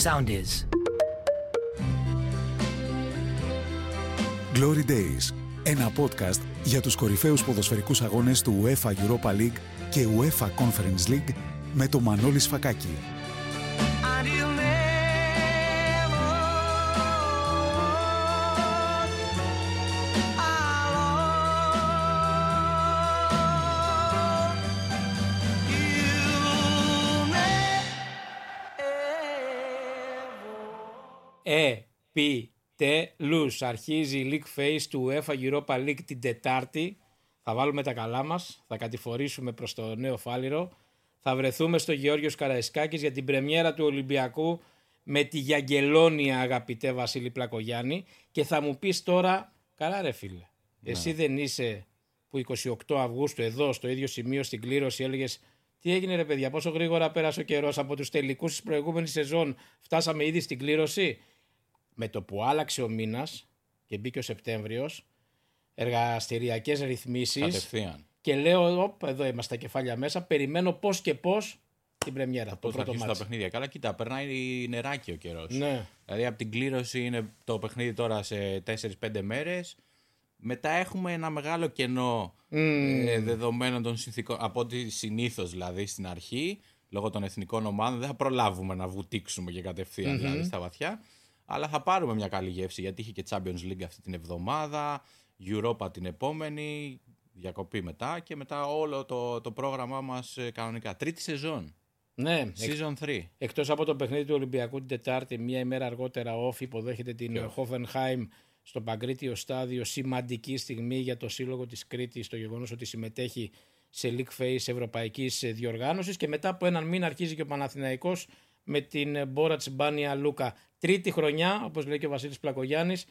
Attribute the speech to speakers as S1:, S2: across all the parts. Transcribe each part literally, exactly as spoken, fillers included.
S1: sound is.
S2: Glory Days, ένα podcast για τους κορυφαίους ποδοσφαιρικούς αγώνες του UEFA Europa League και UEFA Conference League με τον Μανώλη Σφακάκη.
S3: Επιτέλους αρχίζει η League Phase του UEFA Europa League την Τετάρτη. Θα βάλουμε τα καλά μας, θα κατηφορήσουμε προς το νέο φάληρο. Θα βρεθούμε στο Γεώργιος Καραϊσκάκης για την πρεμιέρα του Ολυμπιακού με τη Γιαγγελόνια, αγαπητέ Βασίλη Πλακογιάννη. Και θα μου πεις τώρα, καλά ρε φίλε, ναι. Εσύ δεν είσαι που εικοστή ογδόη Αυγούστου εδώ στο ίδιο σημείο στην κλήρωση έλεγες τι έγινε ρε παιδιά, πόσο γρήγορα πέρασε ο καιρός από τους τελικούς της προηγούμενης σεζόν, φτάσαμε ήδη στην κλήρωση. Με το που άλλαξε ο μήνας και μπήκε ο Σεπτέμβριος, εργαστηριακές ρυθμίσεις.
S4: Κατευθείαν.
S3: Και λέω, οπ, εδώ είμαστε τα κεφάλια μέσα, περιμένω πώς και πώς την πρεμιέρα.
S4: Πώς θα αρχίσουν τα παιχνίδια. Καλά, κοίτα, περνάει νεράκι ο καιρός.
S3: Ναι.
S4: Δηλαδή από την κλήρωση είναι το παιχνίδι τώρα σε τέσσερις πέντε μέρες. Μετά έχουμε ένα μεγάλο κενό mm. ε, δεδομένων των συνθήκων, από ό,τι συνήθως δηλαδή στην αρχή, λόγω των εθνικών ομάδων, δεν θα προλάβουμε να βουτήξουμε και κατευθείαν mm-hmm. δηλαδή στα βαθιά. Αλλά θα πάρουμε μια καλή γεύση γιατί είχε και Champions League αυτή την εβδομάδα, Europa την επόμενη, διακοπή μετά και μετά όλο το, το πρόγραμμά μας κανονικά. Τρίτη σεζόν.
S3: Ναι,
S4: Season τρία.
S3: Εκτός από το παιχνίδι του Ολυμπιακού την Τετάρτη, μία ημέρα αργότερα off υποδέχεται την Hoffenheim στο Παγκρίτιο στάδιο. Σημαντική στιγμή για το Σύλλογο της Κρήτης, το γεγονός ότι συμμετέχει σε League Phase ευρωπαϊκής διοργάνωσης και μετά από έναν μήνα αρχίζει και ο Παναθηναϊκός με την Μπόρατς Μπάνια Λούκα. Τρίτη χρονιά, όπως λέει και ο Βασίλης Πλακογιάννης,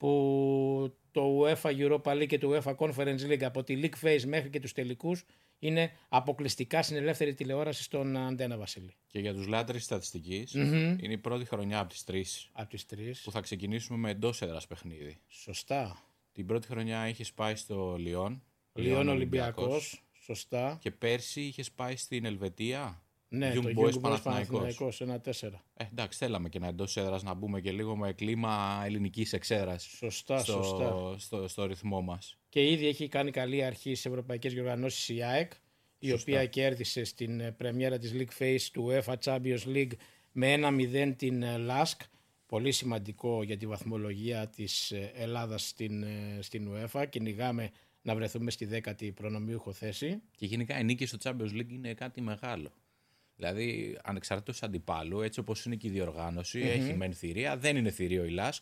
S3: που το UEFA Europa League και το UEFA Conference League από τη League Phase μέχρι και τους τελικούς είναι αποκλειστικά στην ελεύθερη τηλεόραση στον Αντένα, Βασίλη.
S4: Και για τους λάτρεις στατιστικής,
S3: mm-hmm.
S4: είναι η πρώτη χρονιά από τις τρεις,
S3: από τις τρεις
S4: που θα ξεκινήσουμε με εντός έδρας παιχνίδι.
S3: Σωστά.
S4: Την πρώτη χρονιά είχες πάει στο Λιόν.
S3: Λιόν Ολυμπιακός. Σωστά.
S4: Και πέρσι είχες πάει στην Ελβετία.
S3: Ναι,
S4: Young
S3: το
S4: Boys
S3: Young Boys Παναθηναϊκός, ένα τέσσερα.
S4: Ε, εντάξει, θέλαμε και ένα εντός έδρας να μπούμε και λίγο με κλίμα ελληνικής εξέδρας.
S3: Σωστά,
S4: στο,
S3: σωστά.
S4: Στο, στο, στο ρυθμό μας.
S3: Και ήδη έχει κάνει καλή αρχή στις ευρωπαϊκές διοργανώσεις η ΑΕΚ, η σωστά. οποία κέρδισε στην πρεμιέρα της League Phase του UEFA Champions League με ένα μηδέν την Λάσκ. Πολύ σημαντικό για τη βαθμολογία της Ελλάδας στην, στην UEFA. Κυνηγάμε να βρεθούμε στη δέκατη προνομιούχο θέση.
S4: Και γενικά η νίκη στο Champions League είναι κάτι μεγάλο. Δηλαδή, ανεξαρτήτως αντιπάλου, έτσι όπως είναι και η διοργάνωση, mm-hmm. έχει μεν θηρία, δεν είναι θηρίο η Λάσκ,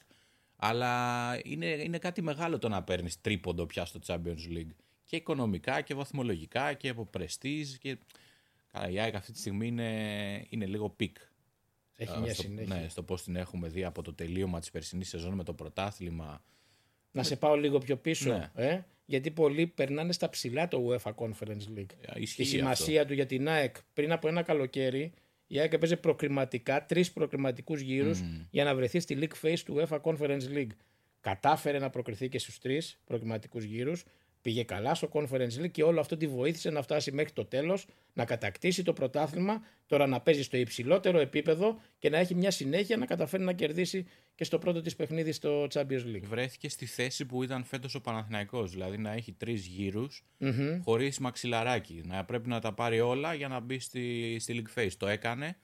S4: αλλά είναι, είναι κάτι μεγάλο το να παίρνεις τρίποντο πια στο Champions League. Και οικονομικά και βαθμολογικά και από πρεστίζ. Και... Καλά, η ΑΕΚ αυτή τη στιγμή είναι, είναι λίγο πικ.
S3: Έχει μια
S4: στο,
S3: συνέχεια.
S4: Ναι, στο πώς την έχουμε δει από το τελείωμα της περσινής σεζόν με το πρωτάθλημα.
S3: Να σε πάω λίγο πιο πίσω.
S4: Ναι.
S3: Ε? Γιατί πολλοί περνάνε στα ψηλά το UEFA Conference League.
S4: Ισχύει
S3: η σημασία
S4: αυτό.
S3: του για την ΑΕΚ πριν από ένα καλοκαίρι, η ΑΕΚ έπαιζε προκριματικά, τρεις προκριματικούς γύρους mm. για να βρεθεί στη League Phase του UEFA Conference League. Κατάφερε να προκριθεί και στους τρεις προκριματικούς γύρους. Πήγε καλά στο Conference League και όλο αυτό τη βοήθησε να φτάσει μέχρι το τέλος, να κατακτήσει το πρωτάθλημα, τώρα να παίζει στο υψηλότερο επίπεδο και να έχει μια συνέχεια να καταφέρει να κερδίσει και στο πρώτο της παιχνίδι στο Champions League.
S4: Βρέθηκε στη θέση που ήταν φέτος ο Παναθηναϊκός, δηλαδή να έχει τρεις γύρους
S3: mm-hmm.
S4: χωρίς μαξιλαράκι, να πρέπει να τα πάρει όλα για να μπει στη, στη League Phase. Το έκανε,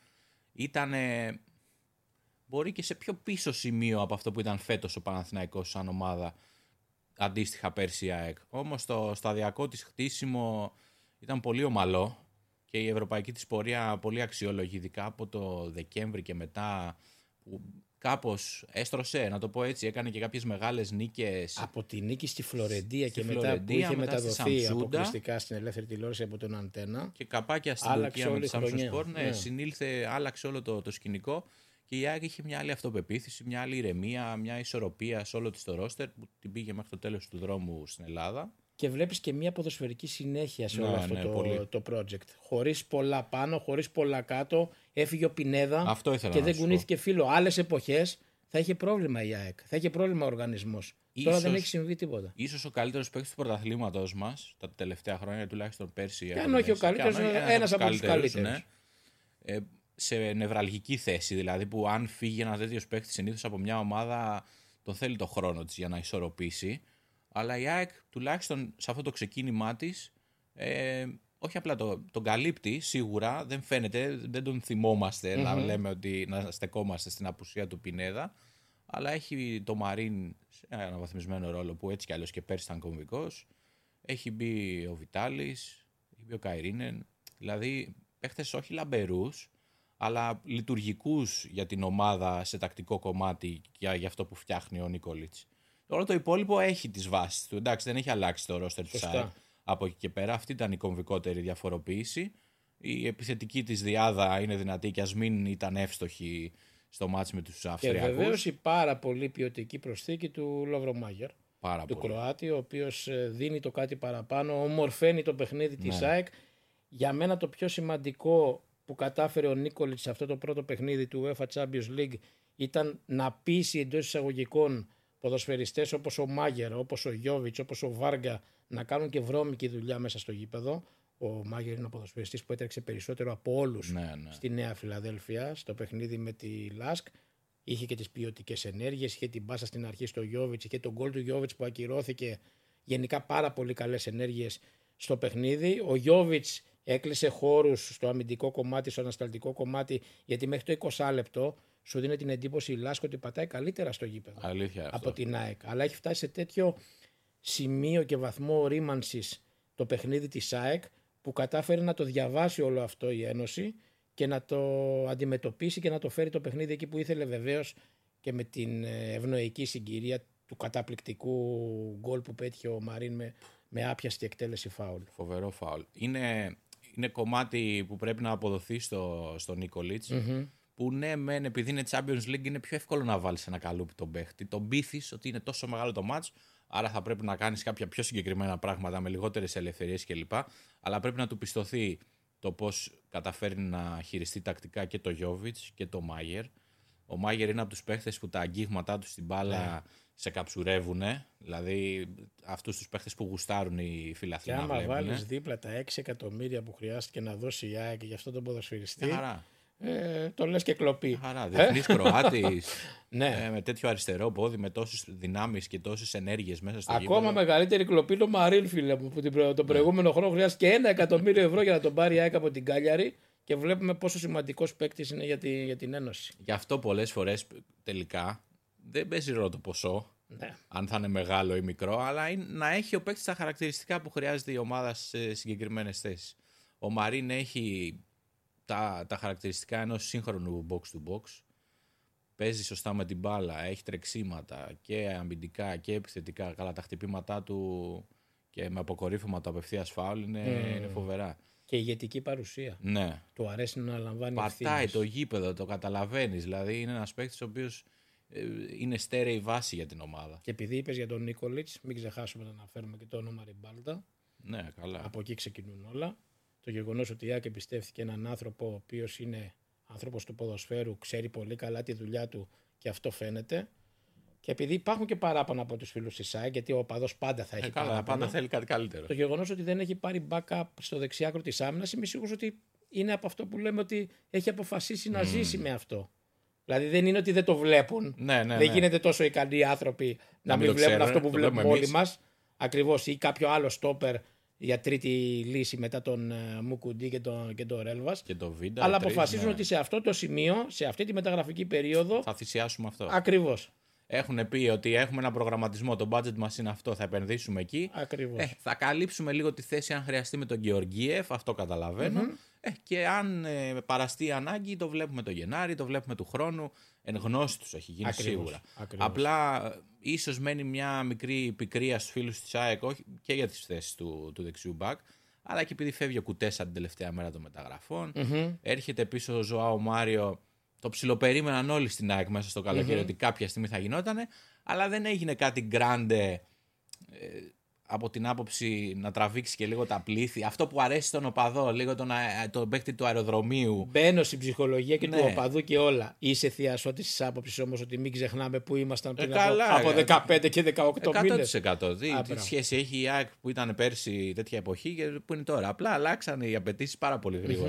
S4: ήτανε μπορεί και σε πιο πίσω σημείο από αυτό που ήταν φέτος ο Παναθηναϊκός σαν ομάδα. Αντίστοιχα πέρσι η ΑΕΚ. Όμως το σταδιακό της χτίσιμο ήταν πολύ ομαλό και η ευρωπαϊκή της πορεία πολύ αξιόλογη, ειδικά από το Δεκέμβρη και μετά που κάπως έστρωσε, να το πω έτσι, έκανε και κάποιες μεγάλες νίκες.
S3: Από τη νίκη στη Φλωρεντία
S4: στη
S3: και
S4: Φλωρεντία,
S3: μετά που είχε
S4: μετά
S3: μεταδοθεί αποκλειστικά στην ελεύθερη τηλεόραση από τον Αντένα.
S4: Και καπάκια στην Τουρκία με τη Samsung Sport, ναι,
S3: ναι.
S4: συνήλθε, άλλαξε όλο το, το σκηνικό. Και η ΑΕΚ είχε μια άλλη αυτοπεποίθηση, μια άλλη ηρεμία, μια ισορροπία σε όλο της το ρόστερ που την πήγε μέχρι το τέλος του δρόμου στην Ελλάδα.
S3: Και βλέπεις και μια ποδοσφαιρική συνέχεια σε όλο
S4: ναι,
S3: αυτό
S4: ναι,
S3: το, το project. Χωρίς πολλά πάνω, χωρίς πολλά κάτω. Έφυγε ο Πινέδα
S4: αυτό ήθελα
S3: και
S4: να
S3: δεν
S4: σου
S3: κουνήθηκε
S4: πω.
S3: φίλο. Άλλες εποχές θα είχε πρόβλημα η ΑΕΚ, θα είχε πρόβλημα ο οργανισμός.
S4: Ίσως,
S3: Τώρα δεν έχει συμβεί τίποτα.
S4: Ίσως ο καλύτερος παίκτης του πρωταθλήματος μας τα τελευταία χρόνια, τουλάχιστον πέρσι.
S3: Και αν όχι ο καλύτερος, ένας από τους καλύτερους.
S4: Ναι. Ε, σε νευραλγική θέση. Δηλαδή που αν φύγει ένα τέτοιο παίκτη συνήθως από μια ομάδα τον θέλει το χρόνο της για να ισορροπήσει. Αλλά η ΑΕΚ τουλάχιστον σε αυτό το ξεκίνημά της ε, όχι απλά το, τον καλύπτει σίγουρα, δεν φαίνεται, δεν τον θυμόμαστε mm-hmm. να λέμε ότι να στεκόμαστε στην απουσία του Πινέδα, αλλά έχει το Μαρίν σε ένα αναβαθμισμένο ρόλο που έτσι κι αλλιώς και πέρσι ήταν κομβικός. Έχει μπει ο Βιτάλης, έχει μπει ο Καϊρίνεν, δηλαδή παίχτες όχι λαμπερούς, αλλά λειτουργικούς για την ομάδα σε τακτικό κομμάτι για, για αυτό που φτιάχνει ο Νίκολιτς. Όλο το υπόλοιπο έχει τις βάσεις του. Εντάξει, δεν έχει αλλάξει το ρόστερ της ΑΕΚ από εκεί και πέρα. Αυτή ήταν η κομβικότερη διαφοροποίηση. Η επιθετική της διάδα είναι δυνατή και ας μην ήταν εύστοχη στο μάτς με τους Αυστριακούς.
S3: Και βεβαίως η πάρα πολύ ποιοτική προσθήκη του Λοβρομάγερ.
S4: Πάρα
S3: του
S4: πολύ.
S3: Κροάτη, ο οποίος δίνει το κάτι παραπάνω, ομορφαίνει το παιχνίδι ναι. της ΑΕΚ. Για μένα το πιο σημαντικό που κατάφερε ο Νίκολιτς σε αυτό το πρώτο παιχνίδι του UEFA Champions League ήταν να πείσει εντός εισαγωγικών ποδοσφαιριστές όπως ο Μάγερ, όπως ο Γιόβιτς, όπως ο Βάργα να κάνουν και βρώμικη δουλειά μέσα στο γήπεδο. Ο Μάγερ είναι ο ποδοσφαιριστής που έτρεξε περισσότερο από όλους
S4: ναι, ναι.
S3: στη Νέα Φιλαδέλφια, στο παιχνίδι με τη Λάσκ. Είχε και τις ποιοτικές ενέργειες, είχε την πάσα στην αρχή στο Γιόβιτς, είχε τον γκολ του Γιόβιτς που ακυρώθηκε. Γενικά πάρα πολύ καλές ενέργειες στο παιχνίδι. Ο Γιόβιτς έκλεισε χώρους στο αμυντικό κομμάτι, στο ανασταλτικό κομμάτι, γιατί μέχρι το είκοσι λεπτό σου δίνει την εντύπωση η Λάσκο ότι πατάει καλύτερα στο γήπεδο
S4: Αλήθεια
S3: από
S4: αυτό.
S3: την ΑΕΚ. Αλλά έχει φτάσει σε τέτοιο σημείο και βαθμό ρήμανσης το παιχνίδι της ΑΕΚ που κατάφερε να το διαβάσει όλο αυτό η Ένωση και να το αντιμετωπίσει και να το φέρει το παιχνίδι εκεί που ήθελε, βεβαίως και με την ευνοϊκή συγκυρία του καταπληκτικού γκολ που πέτυχε ο Μαρίν με, με άπιαστη εκτέλεση φάουλ.
S4: Φοβερό φάουλ. Είναι, είναι κομμάτι που πρέπει να αποδοθεί στο, στο Νίκολιτς. Mm-hmm. Που ναι, μεν επειδή είναι Champions League είναι πιο εύκολο να βάλεις ένα καλούπι τον παίχτη. Τον πείθεις ότι είναι τόσο μεγάλο το μάτς, άρα θα πρέπει να κάνεις κάποια πιο συγκεκριμένα πράγματα με λιγότερες ελευθερίες κλπ. Αλλά πρέπει να του πιστωθεί το πώς καταφέρνει να χειριστεί τακτικά και το Γιόβιτς και το Μάγερ. Ο Μάγερ είναι από τους παίχτες που τα αγγίγματά του στην μπάλα yeah. σε καψουρεύουν. Δηλαδή αυτούς τους παίχτες που γουστάρουν οι φιλαθλοί να βλέπουν.
S3: Και άμα βάλεις δίπλα τα έξι εκατομμύρια που χρειάστηκε να δώσει η ΑΕΚ για αυτόν τον ποδοσφαιριστή. Ε, το λες και κλοπή.
S4: Χαρά, διεθνής Κροάτης,
S3: ναι.
S4: ε, με τέτοιο αριστερό πόδι, με τόσες δυνάμεις και τόσες ενέργειες μέσα στο
S3: Ακόμα
S4: γήπεδο.
S3: Μεγαλύτερη κλοπή το Μαρίν, φίλε μου, που την, τον προηγούμενο χρόνο χρειάστηκε ένα εκατομμύριο ευρώ για να τον πάρει η ΑΕΚ από την Κάλιαρη και βλέπουμε πόσο σημαντικός παίκτης είναι για, τη, για την Ένωση.
S4: Γι' αυτό πολλές φορές τελικά δεν παίζει ρόλο το ποσό,
S3: ναι.
S4: αν θα είναι μεγάλο ή μικρό, αλλά είναι, να έχει ο παίκτης τα χαρακτηριστικά που χρειάζεται η ομάδα σε συγκεκριμένες θέσεις. Ο Μαρίν έχει Τα, τα χαρακτηριστικά ενός σύγχρονου box to box. Παίζει σωστά με την μπάλα, έχει τρεξίματα και αμυντικά και επιθετικά. Καλά, τα χτυπήματά του και με αποκορύφωμα το απευθείας φάουλ είναι, mm. είναι φοβερά.
S3: Και ηγετική παρουσία.
S4: Ναι.
S3: Του αρέσει να λαμβάνει
S4: πατάει
S3: ευθύνες.
S4: Το γήπεδο, το καταλαβαίνεις. Δηλαδή είναι ένας παίκτης ο οποίος ε, είναι στέρεη βάση για την ομάδα.
S3: Και επειδή είπες για τον Νίκολιτς, μην ξεχάσουμε να αναφέρουμε και το όνομα Ριμπάλτα.
S4: Ναι, καλά.
S3: Από εκεί ξεκινούν όλα. Το γεγονός ότι η ΑΕΚ εμπιστεύτηκε έναν άνθρωπο ο οποίος είναι άνθρωπος του ποδοσφαίρου, ξέρει πολύ καλά τη δουλειά του και αυτό φαίνεται. Και επειδή υπάρχουν και παράπονα από τους φίλους της ΑΕΚ, γιατί ο οπαδός πάντα θα έχει
S4: ε, καλά,
S3: παράπονα.
S4: Πάντα θέλει κάτι καλύτερο.
S3: Το γεγονός ότι δεν έχει πάρει backup στο δεξιάκρο της άμυνας, είμαι σίγουρος ότι είναι από αυτό που λέμε ότι έχει αποφασίσει mm. να ζήσει με αυτό. Δηλαδή δεν είναι ότι δεν το βλέπουν.
S4: Ναι, ναι,
S3: δεν
S4: ναι.
S3: γίνεται τόσο ικανοί άνθρωποι να, να μην βλέπουν ξέρουν, αυτό που βλέπουμε όλοι μας. Ακριβώς, ή κάποιο άλλο στόπερ για τρίτη λύση μετά τον uh, Μουκουντή και τον, και τον Ρέλβας.
S4: Και το Βίντα,
S3: αλλά
S4: τρεις,
S3: αποφασίζουν
S4: ναι.
S3: ότι σε αυτό το σημείο, σε αυτή τη μεταγραφική περίοδο.
S4: Θα θυσιάσουμε αυτό.
S3: Ακριβώς.
S4: Έχουν πει ότι έχουμε ένα προγραμματισμό, το budget μας είναι αυτό, θα επενδύσουμε εκεί.
S3: Ακριβώς.
S4: Ε, θα καλύψουμε λίγο τη θέση αν χρειαστεί με τον Γεωργίεφ, αυτό καταλαβαίνω. Mm-hmm. Ε, και αν ε, παραστεί η ανάγκη, το βλέπουμε το Γενάρη, το βλέπουμε του χρόνου. Εν γνώση τους έχει γίνει
S3: Ακριβώς.
S4: σίγουρα.
S3: Ακριβώς.
S4: Απλά ίσως μένει μια μικρή πικρία στους φίλους της ΑΕΚ, όχι και για τις θέσεις του, του δεξιού μπακ, αλλά και επειδή φεύγει ο Κουτέσα την τελευταία μέρα των μεταγραφών.
S3: Mm-hmm.
S4: Έρχεται πίσω ο Ζωάο Μάριο. Το ψιλοπερίμεναν όλοι στην ΑΕΚ μέσα στο καλοκαίρι mm-hmm. ότι κάποια στιγμή θα γινότανε, αλλά δεν έγινε κάτι γκράντε ε, από την άποψη να τραβήξει και λίγο τα πλήθη. Αυτό που αρέσει στον οπαδό, λίγο τον, τον παίκτη του αεροδρομίου.
S3: Μπαίνω στην ψυχολογία και
S4: ναι.
S3: του οπαδού και όλα. Είσαι θειασότης της άποψης όμως ότι μην ξεχνάμε που ήμασταν πριν
S4: ε, καλά,
S3: από, από δεκαπέντε και δεκαοκτώ μήνες.
S4: εκατό τοις εκατό. Τι, τι σχέση έχει η ΑΕΚ που ήταν πέρσι τέτοια εποχή και που είναι τώρα. Απλά αλλάξαν οι απαιτήσεις πάρα πολύ γρήγορα. Mm-hmm.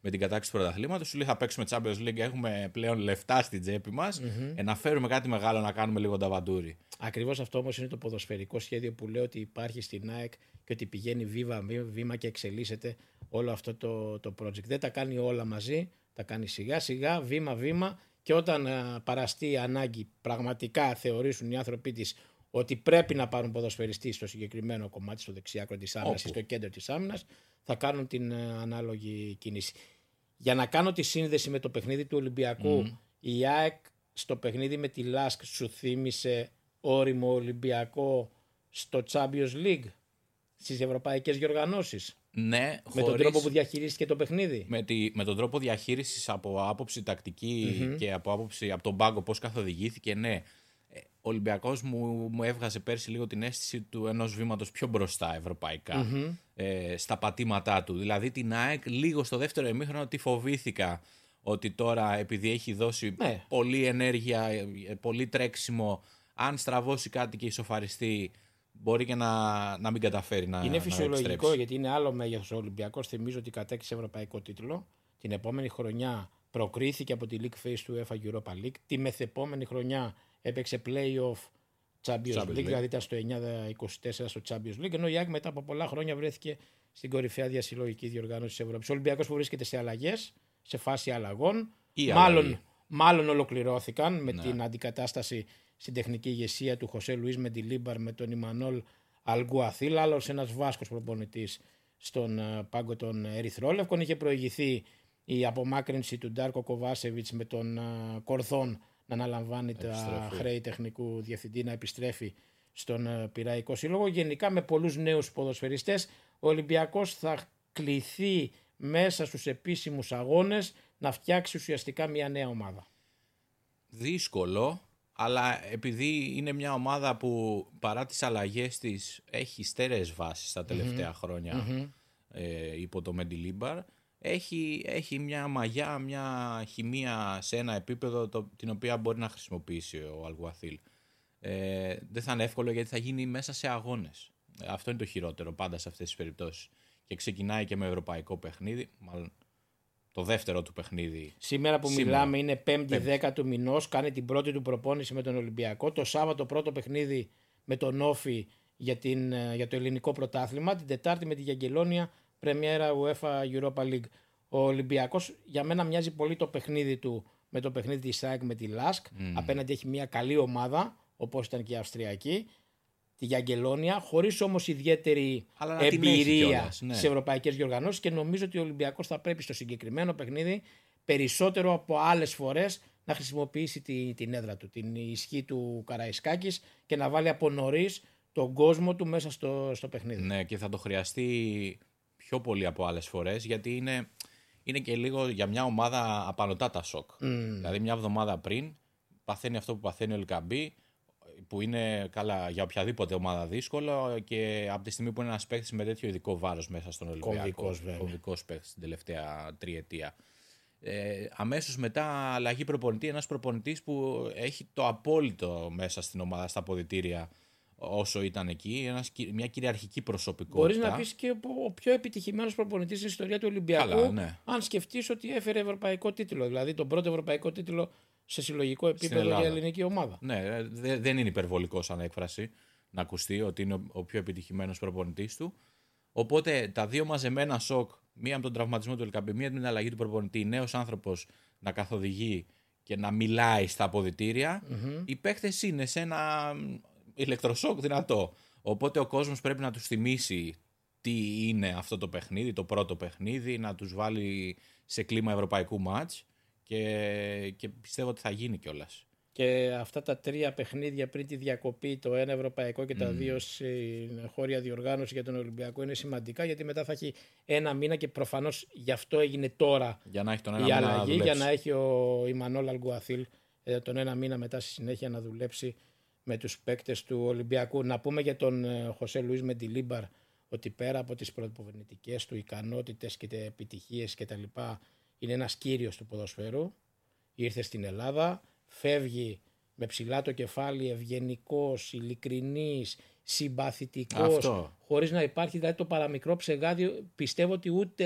S4: με την κατάκτηση του πρωταθλήματος. Σου λέει θα παίξουμε Champions League, έχουμε πλέον λεφτά στην τσέπη μας. Mm-hmm. Ε, να φέρουμε κάτι μεγάλο να κάνουμε λίγο ταβαντούρι.
S3: Ακριβώς αυτό όμως είναι το ποδοσφαιρικό σχέδιο που λέω ότι υπάρχει στην ΑΕΚ και ότι πηγαίνει βήμα, βήμα και εξελίσσεται όλο αυτό το, το project. Δεν τα κάνει όλα μαζί, τα κάνει σιγά σιγά, βήμα βήμα και όταν α, παραστεί η ανάγκη, πραγματικά θεωρήσουν οι άνθρωποι της ότι πρέπει να πάρουν ποδοσφαιριστή στο συγκεκριμένο κομμάτι, στο δεξιάκρο της άμυνας ή στο κέντρο της άμυνας, θα κάνουν την α, ανάλογη κίνηση. Για να κάνω τη σύνδεση με το παιχνίδι του Ολυμπιακού, mm. η ΑΕΚ στο παιχνίδι με τη Λάσκ σου θύμισε όριμο Ολυμπιακό στο Champions League, στις ευρωπαϊκές διοργανώσεις?
S4: Ναι,
S3: με
S4: χωρίς...
S3: τον τρόπο που διαχειρίστηκε το παιχνίδι.
S4: Με, τη... με τον τρόπο διαχείρισης από άποψη τακτική mm-hmm. και από άποψη από τον πάγκο πώς καθοδηγήθηκε, ναι. Ο Ολυμπιακός μου, μου έβγαζε πέρσι λίγο την αίσθηση του ενός βήματος πιο μπροστά ευρωπαϊκά mm-hmm. ε, στα πατήματά του. Δηλαδή την ΑΕΚ λίγο στο δεύτερο ημίχρονο τη φοβήθηκα ότι τώρα επειδή έχει δώσει ναι. πολλή ενέργεια, πολύ τρέξιμο, αν στραβώσει κάτι και ισοφαριστεί μπορεί και να, να μην καταφέρει να
S3: είναι
S4: να
S3: φυσιολογικό
S4: επιστρέψει.
S3: Γιατί είναι άλλο μέγεθος ο Ολυμπιακός. Θυμίζω ότι κατέκτησε ευρωπαϊκό τίτλο. Την επόμενη χρονιά προκρίθηκε από τη League Phase του UEFA Europa League. Τη μεθεπόμενη χρονιά έπαιξε play-off Champions, Champions League, League, δηλαδή ήταν στο εννιά είκοσι τέσσερα στο Champions League, ενώ η ΑΕΚ μετά από πολλά χρόνια βρέθηκε στην κορυφαία διασυλλογική διοργάνωση της Ευρώπης. Ο Ολυμπιακός που βρίσκεται σε αλλαγές, σε φάση αλλαγών, μάλλον, μάλλον ολοκληρώθηκαν με ναι. την αντικατάσταση στην τεχνική ηγεσία του Χωσέ Λουίς Μεντιλίμπαρ με τον Ιμανόλ Αλγκουαθίλ, άλλος ένας Βάσκος προπονητής στον πάγκο των Ερυθρόλευκων. Είχε προηγηθεί η απομάκρυνση του Ντάρκο Κοβάσεβιτς με τον Κορδόν να αναλαμβάνει επιστρέφει. τα χρέη τεχνικού διευθυντή, να επιστρέφει στον Πειραϊκό Σύλλογο. Γενικά με πολλούς νέους ποδοσφαιριστές ο Ολυμπιακός θα κληθεί μέσα στους επίσημους αγώνες να φτιάξει ουσιαστικά μια νέα ομάδα.
S4: Δύσκολο, αλλά επειδή είναι μια ομάδα που παρά τις αλλαγές της έχει στέρεες βάσεις τα τελευταία mm-hmm. χρόνια mm-hmm. Ε, υπό το Μεντιλίμπαρ, Έχει, έχει μια μαγιά, μια χημεία σε ένα επίπεδο το, την οποία μπορεί να χρησιμοποιήσει ο Αλγουαθίλ. Ε, δεν θα είναι εύκολο γιατί θα γίνει μέσα σε αγώνες. Ε, αυτό είναι το χειρότερο πάντα σε αυτές τις περιπτώσεις. Και ξεκινάει και με ευρωπαϊκό παιχνίδι, μάλλον το δεύτερο του παιχνίδι.
S3: Σήμερα που σήμερα. μιλάμε είναι πέμπτη δέκα του μηνός, κάνει την πρώτη του προπόνηση με τον Ολυμπιακό. Το Σάββατο πρώτο παιχνίδι με τον Όφη για, την, για το ελληνικό πρωτάθλημα. Την Τετάρτη με τη Γιαγγελόνια. Πρεμιέρα UEFA Europa League. Ο Ολυμπιακός για μένα μοιάζει πολύ το παιχνίδι του με το παιχνίδι της ΑΕΚ με τη Λάσκ. Mm. Απέναντι έχει μια καλή ομάδα, όπως ήταν και η Αυστριακή, τη Γιαγγελόνια, χωρίς όμως ιδιαίτερη εμπειρία κιόλας, ναι. στις ευρωπαϊκές διοργανώσεις και νομίζω ότι ο Ολυμπιακός θα πρέπει στο συγκεκριμένο παιχνίδι περισσότερο από άλλες φορές να χρησιμοποιήσει τη, την έδρα του, την ισχύ του Καραϊσκάκης και να βάλει από νωρίς τον κόσμο του μέσα στο, στο παιχνίδι.
S4: Ναι, και θα το χρειαστεί πιο πολύ από άλλες φορές, γιατί είναι, είναι και λίγο για μια ομάδα απανωτά τα σοκ. Mm. Δηλαδή μια εβδομάδα πριν παθαίνει αυτό που παθαίνει ο Ελκαμπή, που είναι καλά για οποιαδήποτε ομάδα δύσκολο και από τη στιγμή που είναι ένας παίκτης με τέτοιο ειδικό βάρος μέσα στον Ολυμπιακό. Κομβικός παίκτης την τελευταία τριετία. Ε, αμέσως μετά αλλαγή προπονητή, ένας προπονητής που έχει το απόλυτο μέσα στην ομάδα, στα αποδυτήρια, όσο ήταν εκεί, ένας, μια κυριαρχική προσωπικότητα.
S3: Μπορείς να πεις και ο πιο επιτυχημένος προπονητής στην ιστορία του Ολυμπιακού.
S4: Καλά, ναι.
S3: Αν σκεφτείς ότι έφερε ευρωπαϊκό τίτλο, δηλαδή τον πρώτο ευρωπαϊκό τίτλο σε συλλογικό επίπεδο για ελληνική ομάδα.
S4: Ναι, δε, δεν είναι υπερβολικό σαν έκφραση να ακουστεί ότι είναι ο, ο πιο επιτυχημένος προπονητής του. Οπότε τα δύο μαζεμένα σοκ, μία από τον τραυματισμό του Ελκαμπή, μία από την αλλαγή του προπονητή, νέος άνθρωπος να καθοδηγεί και να μιλάει στα αποδυτήρια, mm-hmm. οι παίκτες είναι σε ένα ηλεκτροσόκ δυνατό. Οπότε ο κόσμος πρέπει να τους θυμίσει τι είναι αυτό το παιχνίδι, το πρώτο παιχνίδι, να τους βάλει σε κλίμα ευρωπαϊκού μάτς και, και πιστεύω ότι θα γίνει κιόλας.
S3: Και αυτά τα τρία παιχνίδια πριν τη διακοπή, το ένα ευρωπαϊκό και τα mm. δύο χώρια διοργάνωση για τον Ολυμπιακό είναι σημαντικά, γιατί μετά θα έχει ένα μήνα και προφανώς γι' αυτό έγινε τώρα
S4: για να έχει τον ένα
S3: η αλλαγή, για να έχει ο Ιμανόλ Αλγκουαθίλ τον ένα μήνα μετά στη συνέχεια να δουλέψει με τους παίκτες του Ολυμπιακού. Να πούμε για τον Χωσέ Λουίς Μεντιλίμπαρ ότι πέρα από τις πρωτοπορνητικές του ικανότητες και επιτυχίες και τα λοιπά, είναι ένας κύριος του ποδοσφαίρου. Ήρθε στην Ελλάδα, φεύγει με ψηλά το κεφάλι, ευγενικός, ειλικρινής, συμπαθητικός, χωρίς να υπάρχει δηλαδή το παραμικρό ψεγάδι. Πιστεύω ότι ούτε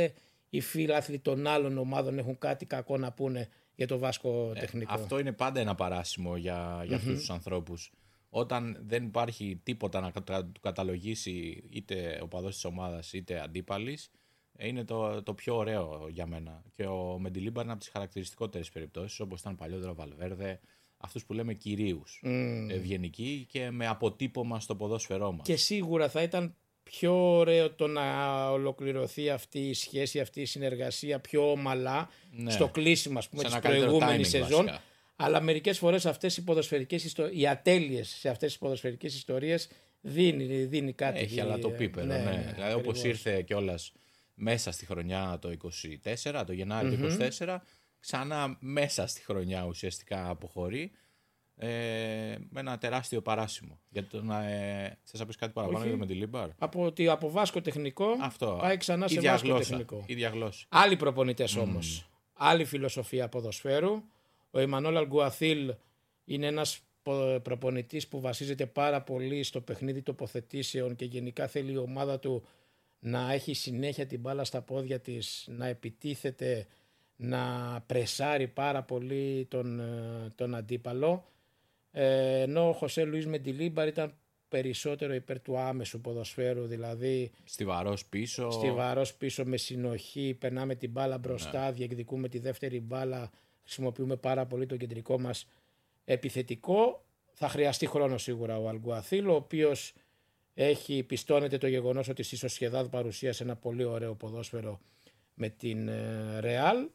S3: οι φίλαθλοι των άλλων ομάδων έχουν κάτι κακό να πούνε για το Βάσκο
S4: Ε,
S3: τεχνικό.
S4: αυτό είναι πάντα ένα παράσημο για, για αυτούς τους ανθρώπους. Όταν δεν υπάρχει τίποτα να κατα- του καταλογίσει είτε ο παδός της ομάδας είτε αντίπαλης, είναι το, το πιο ωραίο για μένα. Και ο Μεντιλίμπαρ είναι από τις χαρακτηριστικότερες περιπτώσεις, όπως ήταν παλιότερα ο Βαλβέρδε, αυτούς που λέμε κυρίους.
S3: Mm.
S4: Ευγενικοί και με αποτύπωμα στο ποδόσφαιρό μας.
S3: Και σίγουρα θα ήταν πιο ωραίο το να ολοκληρωθεί αυτή η σχέση, αυτή η συνεργασία πιο ομαλά,
S4: Ναι.
S3: στο κλείσιμο, ας πούμε,
S4: Σε
S3: της
S4: ένα καλύτερο
S3: προηγούμενη
S4: timing,
S3: σεζόν.
S4: βασικά.
S3: Αλλά μερικές φορές αυτές οι ποδοσφαιρικές ιστο... οι ατέλειες σε αυτές τις ποδοσφαιρικές ιστορίες δίνει, δίνει κάτι.
S4: Έχει αλλά το πίπερο, ναι. ναι. Δηλαδή όπως ήρθε κιόλας μέσα στη χρονιά το είκοσι τέσσερα, το Γενάρη mm-hmm. του είκοσι τέσσερα, ξανά μέσα στη χρονιά ουσιαστικά αποχωρεί, ε, με ένα τεράστιο παράσημο. Για το να, ε, θες να πεις κάτι παραπάνω για το Μεντιλίμπαρ?
S3: Από, ότι από Βάσκο τεχνικό
S4: Αυτό.
S3: πάει ξανά σε Βάσκο
S4: γλώσσα,
S3: τεχνικό.
S4: Ίδια γλώσσα.
S3: Άλλοι προπονητές όμως. Mm. Άλλη φιλοσοφία ποδοσφαίρου. Ο Εμμανουέλ Αλγκουαθίλ είναι ένας προπονητής που βασίζεται πάρα πολύ στο παιχνίδι τοποθετήσεων και γενικά θέλει η ομάδα του να έχει συνέχεια την μπάλα στα πόδια της, να επιτίθεται, να πρεσάρει πάρα πολύ τον, τον αντίπαλο. Ε, ενώ ο Χωσέ Λουίς Μεντιλίμπαρ ήταν περισσότερο υπέρ του άμεσου ποδοσφαίρου, δηλαδή
S4: στιβαρός πίσω,
S3: στιβαρός πίσω με συνοχή, περνάμε την μπάλα μπροστά, ναι. διεκδικούμε τη δεύτερη μπάλα, χρησιμοποιούμε πάρα πολύ το κεντρικό μας επιθετικό. Θα χρειαστεί χρόνο σίγουρα ο Αλγκουαθίλ, ο οποίος έχει πιστώνεται το γεγονός ότι στη Σοσιεδάδ παρουσίασε ένα πολύ ωραίο ποδόσφαιρο με την Ρεάλ.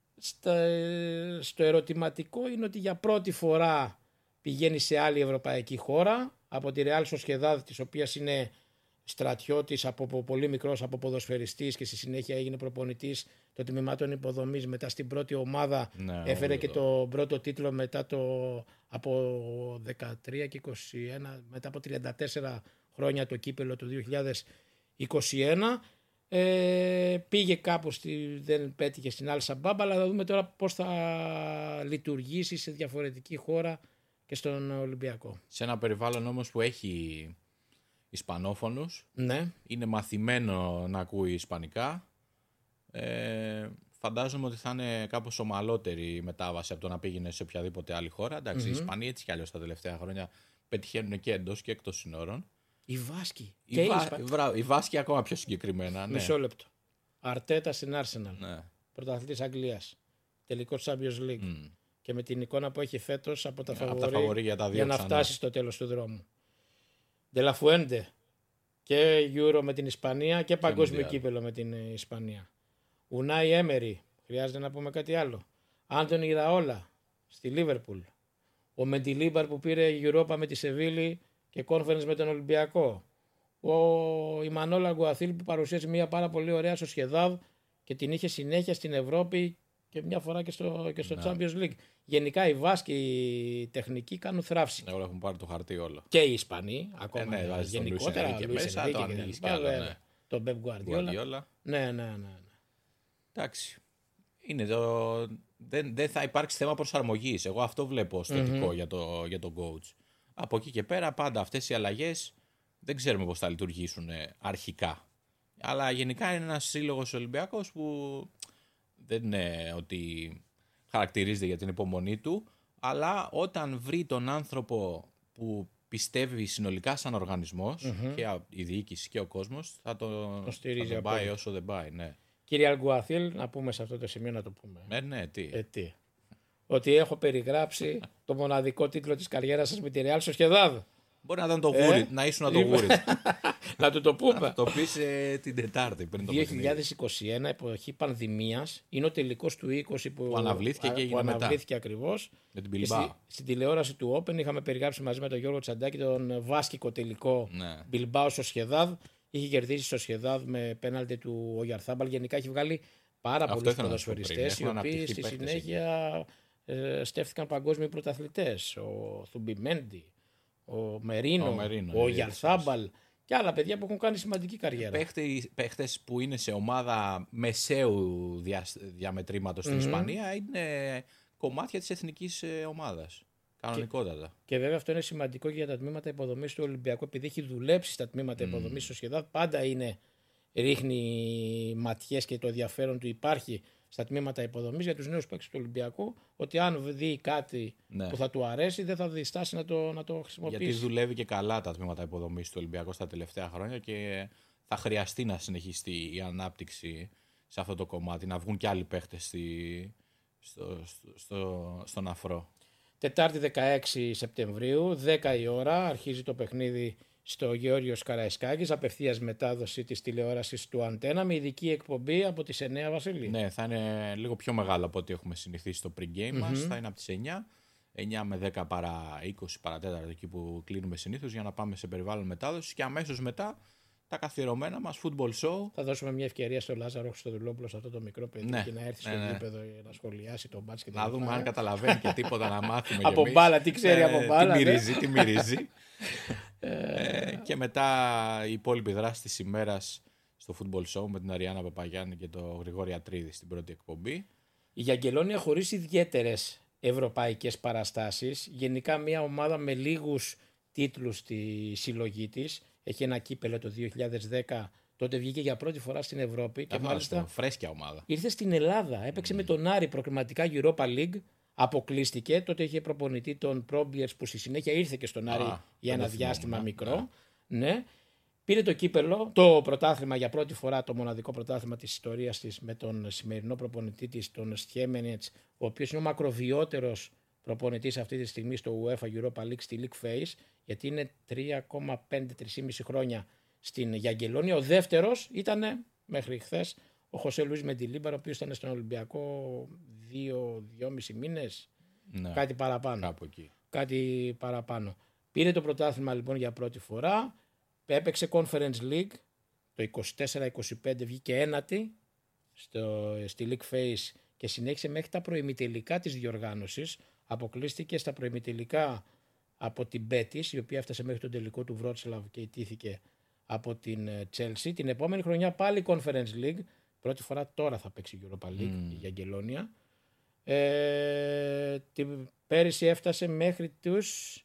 S3: Στο ερωτηματικό είναι ότι για πρώτη φορά πηγαίνει σε άλλη ευρωπαϊκή χώρα, από τη Real Sociedad, της οποίας είναι στρατιώτης από πολύ μικρός, από ποδοσφαιριστής, και στη συνέχεια έγινε προπονητής των τμήματων υποδομής. Μετά στην πρώτη ομάδα, ναι, έφερε και το πρώτο τίτλο μετά το, από δεκατρία και είκοσι ένα, μετά από τριάντα τέσσερα χρόνια, το κύπελο του δύο χιλιάδες είκοσι ένα. Ε, πήγε κάπου, στη, δεν πέτυχε στην Al Shabab, αλλά θα δούμε τώρα πώς θα λειτουργήσει σε διαφορετική χώρα και στον Ολυμπιακό.
S4: Σε ένα περιβάλλον όμως που έχει Ισπανόφωνους,
S3: ναι.
S4: είναι μαθημένο να ακούει Ισπανικά, ε, φαντάζομαι ότι θα είναι κάπως ομαλότερη η μετάβαση από το να πήγαινε σε οποιαδήποτε άλλη χώρα. Εντάξει, mm-hmm. οι Ισπανοί έτσι κι αλλιώς τα τελευταία χρόνια πετυχαίνουν και εντός και εκτός συνόρων.
S3: Οι Βάσκοι.
S4: Οι, Βα... Ισπα... Βρά... οι Βάσκοι ακόμα πιο συγκεκριμένα.
S3: Μισό ναι. λεπτό. Αρτέτα στην Arsenal.
S4: Ναι.
S3: Πρωταθλητής Αγγλίας. Τελικό Champions League. Mm. Και με την εικόνα που έχει φέτος από τα φαβορί για, τα για να ξανά. φτάσει στο τέλος του δρόμου. Ντελαφουέντε και Euro με την Ισπανία και παγκόσμιο κύπελο με την Ισπανία. Ουνάι Έμερι, χρειάζεται να πούμε κάτι άλλο. Άντονι Ραόλα στη Λίβερπουλ. Ο Μεντιλίμπαρ που πήρε Europa με τη Σεβίλη και Conference με τον Ολυμπιακό. Ο Εμμανουέλ Αλγκουαθίλ που παρουσίασε μια πάρα πολύ ωραία Σοσιεδάδ και την είχε συνέχεια στην Ευρώπη και μια φορά και στο, και στο Champions League. Γενικά οι Βάσκοι, οι τεχνικοί κάνουν θράψη.
S4: Όλα έχουν πάρει το χαρτί όλο.
S3: Και οι Ισπανοί ακόμα.
S4: Ε, ναι,
S3: γενικότερα.
S4: Και μέσα το ανοίγεις κι άλλο. Ναι.
S3: Τον Pep Guardiola. Ναι, ναι, ναι, ναι.
S4: Εντάξει. Είναι το... δεν, δεν θα υπάρξει θέμα προσαρμογής. Εγώ αυτό βλέπω ως θετικό mm-hmm. για, το, για τον coach. Από εκεί και πέρα πάντα αυτές οι αλλαγές δεν ξέρουμε πώς θα λειτουργήσουν αρχικά. Αλλά γενικά είναι ένας σύλλογος Ολυμπιακός που δεν είναι ότι χαρακτηρίζεται για την υπομονή του, αλλά όταν βρει τον άνθρωπο που πιστεύει συνολικά σαν οργανισμός, mm-hmm. και η διοίκηση και ο κόσμος, θα, το, το θα τον πάει όσο δεν πάει. Ναι.
S3: Κύριε Αλγκουαθίλ, να πούμε σε αυτό το σημείο να το πούμε.
S4: Ε, ναι, τι.
S3: Ε, τι. Ότι έχω περιγράψει το μοναδικό τίτλο της καριέρας σας με τη Real Sociedad.
S4: Μπορεί να ήταν το γούρι, ε? να ήσουν το γούρι.
S3: Να του το πούμε.
S4: Να το πεις ε, την Τετάρτη πριν το
S3: δύο χιλιάδες είκοσι ένα, εποχή πανδημίας, είναι ο τελικός του είκοσι που,
S4: που αναβλήθηκε, και
S3: που αναβλήθηκε ακριβώς.
S4: Με την Bilbao.
S3: Στη, στην τηλεόραση του Open είχαμε περιγράψει μαζί με τον Γιώργο Τσαντάκη τον βάσκικο τελικό ναι. Bilbao Sociedad. Είχε κερδίσει η Sociedad με πέναλτι του Ογιαρθάμπαλ. Γενικά έχει βγάλει πάρα πολλούς ποδοσφαιριστές οι οποίοι στη συνέχεια ε, στέφθηκαν παγκόσμιοι πρωταθλητές. Ο Θουμπιμέντι, ο Μερίνο, ο, Μερίνο, ο Γιαρθάμπαλ και άλλα παιδιά που έχουν κάνει σημαντική καριέρα.
S4: Παίχτες που είναι σε ομάδα μεσαίου δια, διαμετρήματος στην mm-hmm. Ισπανία είναι κομμάτια της εθνικής ομάδας. Κανονικότατα.
S3: Και, και βέβαια αυτό είναι σημαντικό και για τα τμήματα υποδομής του Ολυμπιακού, επειδή έχει δουλέψει στα τμήματα mm. υποδομής στο Σοσιεδάδ, πάντα είναι ρίχνει ματιές και το ενδιαφέρον του υπάρχει στα τμήματα υποδομής για τους νέους παίκτες του Ολυμπιακού, ότι αν δει κάτι ναι. που θα του αρέσει δεν θα διστάσει να το, να το χρησιμοποιήσει.
S4: Γιατί δουλεύει και καλά τα τμήματα υποδομής του Ολυμπιακού στα τελευταία χρόνια και θα χρειαστεί να συνεχιστεί η ανάπτυξη σε αυτό το κομμάτι, να βγουν και άλλοι παίκτες στη, στο, στο, στο, στον αφρό.
S3: Τετάρτη δεκαέξι Σεπτεμβρίου, δέκα η ώρα, αρχίζει το παιχνίδι στο Γεώργιος Καραϊσκάκης, απευθείας μετάδοση της τηλεόρασης του Αντένα με ειδική εκπομπή από τις εννιά, Βασίλη.
S4: Ναι, θα είναι λίγο πιο μεγάλο από ό,τι έχουμε συνηθίσει στο pre-game mm-hmm. μας. Θα είναι από τις εννιά, εννιά με δέκα παρά είκοσι παρατέταρτο, εκεί που κλείνουμε συνήθως, για να πάμε σε περιβάλλον μετάδοση και αμέσως μετά τα καθιερωμένα μας football show.
S3: Θα δώσουμε μια ευκαιρία στο Λάζαρο Χριστοδουλόπουλο, αυτό το μικρό παιδί,
S4: ναι,
S3: και να έρθει
S4: ναι,
S3: στο
S4: ναι.
S3: γήπεδο να σχολιάσει τον μπάτς και
S4: να δούμε αν καταλαβαίνει και τίποτα να μάθουμε.
S3: Από μπάλα, τι ξέρει ε, από μπάλα.
S4: Τι μυρίζει, τι μυρίζει. ε, και μετά η υπόλοιπη δράση της ημέρας στο football show με την Αριάννα Παπαγιάννη και τον Γρηγόρη Ατρίδη στην πρώτη εκπομπή.
S3: Η Γιαγγελόνια χωρίς ιδιαίτερες ευρωπαϊκές παραστάσεις, γενικά μια ομάδα με λίγους τίτλους στη συλλογή της. Έχει ένα κύπελο το δύο χιλιάδες δέκα, τότε βγήκε για πρώτη φορά στην Ευρώπη. Και μάλιστα
S4: φρέσκια ομάδα.
S3: Ήρθε στην Ελλάδα, έπαιξε mm. με τον Άρη προκριματικά Europa League, αποκλείστηκε. Τότε είχε προπονητή τον Πρόμπιερς που στη συνέχεια ήρθε και στον Άρη ah, για ένα διάστημα μικρό. Ναι. ναι. Πήρε το κύπελο, το πρωτάθλημα για πρώτη φορά, το μοναδικό πρωτάθλημα της ιστορίας της με τον σημερινό προπονητή της, τον Στιέμενετς, ο οποίος είναι ο μακροβιότερος προπονητής αυτή τη στιγμή στο UEFA Europa League στη League Phase, γιατί είναι τρία κόμμα πέντε με τρία κόμμα πέντε χρόνια στην Γιαγγελόνια. Ο δεύτερος ήταν μέχρι χθες ο Χωσέ Λουίς Μεντιλίμπαρ, ο οποίος ήταν στον Ολυμπιακό δύο με δυόμισι μήνες, ναι, κάτι παραπάνω.
S4: Κάπου εκεί.
S3: Κάτι παραπάνω. Πήρε το πρωτάθλημα λοιπόν για πρώτη φορά, έπαιξε Conference League, το είκοσι τέσσερα είκοσι πέντε βγήκε ένατη στο, στη League Phase και συνέχισε μέχρι τα προημιτελικά της διοργάνωσης. Αποκλείστηκε στα προημιτελικά από την Μπέτις, η οποία έφτασε μέχρι τον τελικό του Βρότσλαβ και ητήθηκε από την Chelsea. Την επόμενη χρονιά πάλι Conference League. Πρώτη φορά τώρα θα παίξει Europa League mm. η Γιαγγελόνια. Ε, την πέρυσι έφτασε μέχρι τους